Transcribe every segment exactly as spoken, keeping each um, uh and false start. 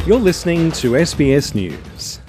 You're listening to S B S News.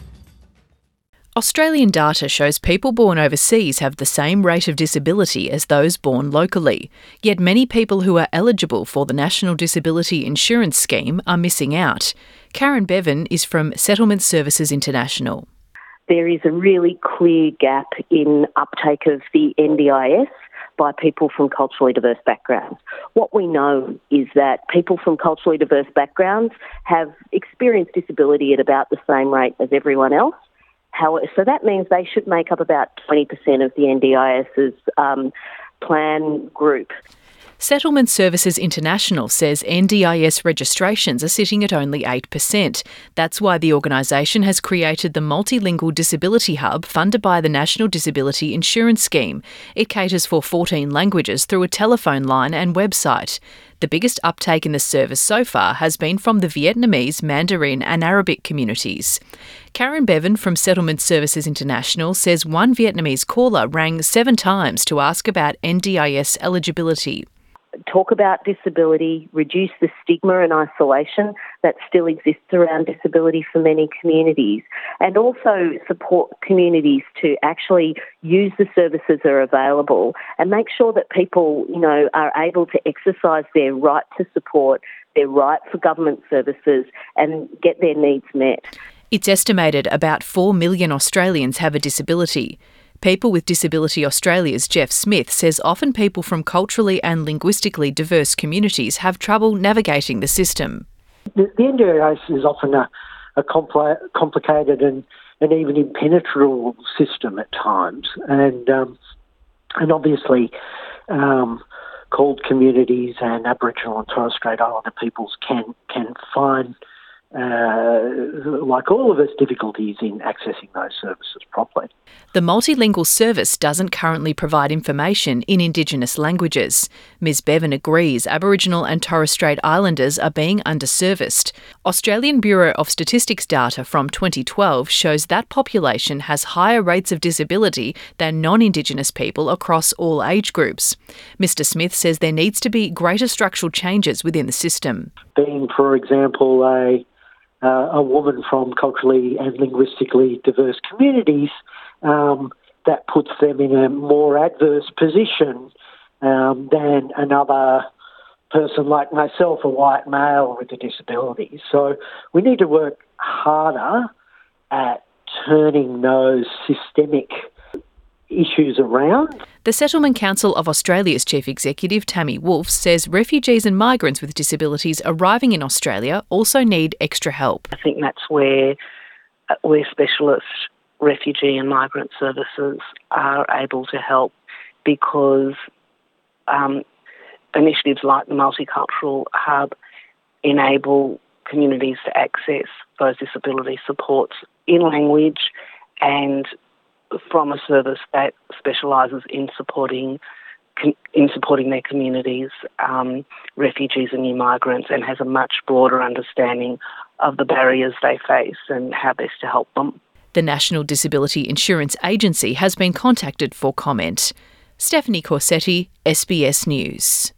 Australian data shows people born overseas have the same rate of disability as those born locally. Yet many people who are eligible for the National Disability Insurance Scheme are missing out. Karen Bevan is from Settlement Services International. There is a really clear gap in uptake of the N D I S by people from culturally diverse backgrounds. What we know is that people from culturally diverse backgrounds have experienced disability at about the same rate as everyone else. How, so that means they should make up about twenty percent of the NDIS's um, plan group. Settlement Services International says N D I S registrations are sitting at only eight percent. That's why the organisation has created the Multilingual Disability Hub funded by the National Disability Insurance Scheme. It caters for fourteen languages through a telephone line and website. The biggest uptake in the service so far has been from the Vietnamese, Mandarin and Arabic communities. Karen Bevan from Settlement Services International says one Vietnamese caller rang seven times to ask about N D I S eligibility. Talk about disability, reduce the stigma and isolation that still exists around disability for many communities, and also support communities to actually use the services that are available and make sure that people, you know, are able to exercise their right to support, their right for government services and get their needs met. It's estimated about four million Australians have a disability. People with Disability Australia's Jeff Smith says often people from culturally and linguistically diverse communities have trouble navigating the system. The, the N D I S is often a, a compli- complicated and, and even impenetrable system at times, and um, and obviously um, called communities and Aboriginal and Torres Strait Islander peoples can can find, Uh, like all of us, difficulties in accessing those services properly. The multilingual service doesn't currently provide information in Indigenous languages. Ms Bevan agrees Aboriginal and Torres Strait Islanders are being underserviced. Australian Bureau of Statistics data from twenty twelve shows that population has higher rates of disability than non-Indigenous people across all age groups. Mister Smith says there needs to be greater structural changes within the system. Being, for example, a Uh, a woman from culturally and linguistically diverse communities, um, that puts them in a more adverse position um, than another person like myself, a white male with a disability. So we need to work harder at turning those systemic issues around. The Settlement Council of Australia's Chief Executive, Tammy Wolfe, says refugees and migrants with disabilities arriving in Australia also need extra help. I think that's where, where specialist refugee and migrant services are able to help, because um, initiatives like the Multicultural Hub enable communities to access those disability supports in language and from a service that specialises in supporting in supporting their communities, um, refugees and new migrants, and has a much broader understanding of the barriers they face and how best to help them. The National Disability Insurance Agency has been contacted for comment. Stephanie Corsetti, S B S News.